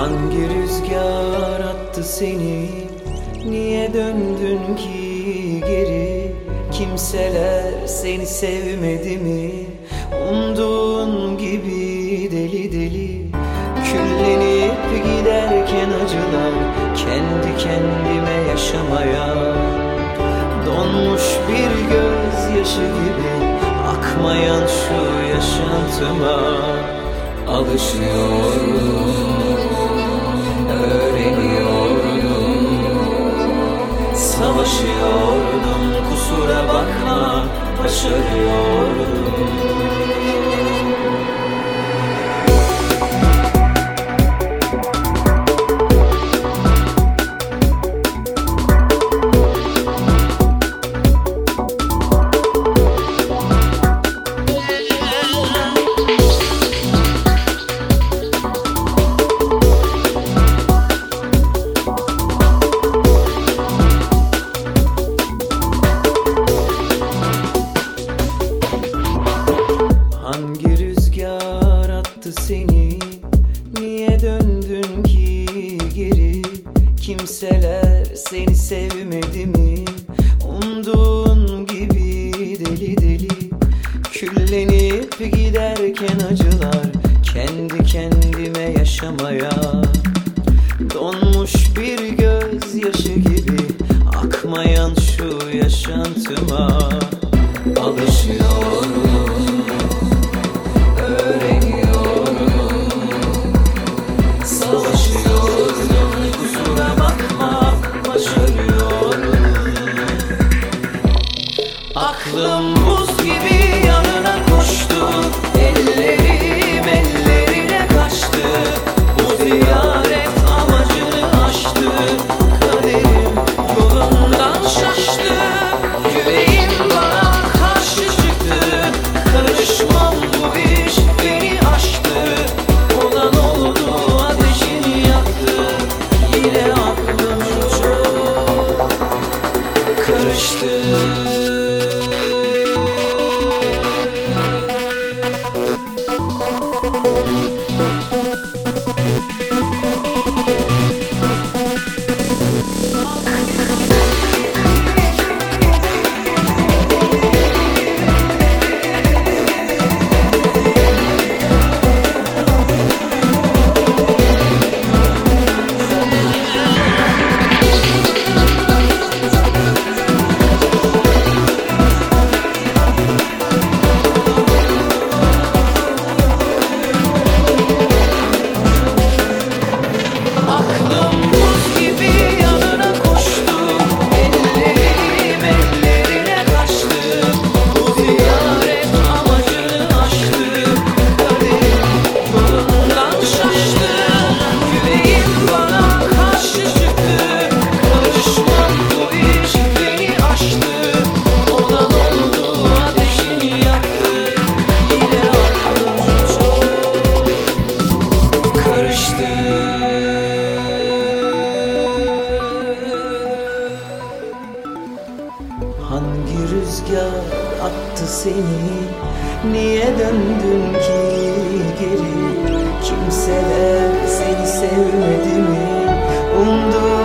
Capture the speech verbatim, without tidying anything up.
Hangi rüzgar attı seni? Niye döndün ki geri? Kimseler seni sevmedi mi? Umduğun gibi deli deli küllenip giderken acılar, kendi kendime yaşamaya, donmuş bir gözyaşı gibi akmayan şu yaşantıma alışıyorum, öğreniyordum, savaşıyordum, kusura bakma, başarıyordum. Hangi rüzgar attı seni? Niye döndün ki geri? Kimseler seni sevmedi mi? Umduğun gibi deli deli küllenip giderken acılar, kendi kendime yaşamaya, donmuş bir gözyaşı gibi akmayan şu yaşantıma alışıyorum, öğreniyorum, savaşıyorum, kusura bakma, başarıyorum. Aklım buz gibi yanına koştu, ellerim ellerine kaçtı. Bu ziyaret amacını aştı, kaderim yolundan şaştı. Yüreğim bana karşı çıktı, karışmam bu iş beni aştı. Olan oldu, ateşini yaktı, yine aklım çok karıştı. Hangi rüzgar attı seni? Niye döndün ki geri? Kimseler seni sevmedi mi? Umduğun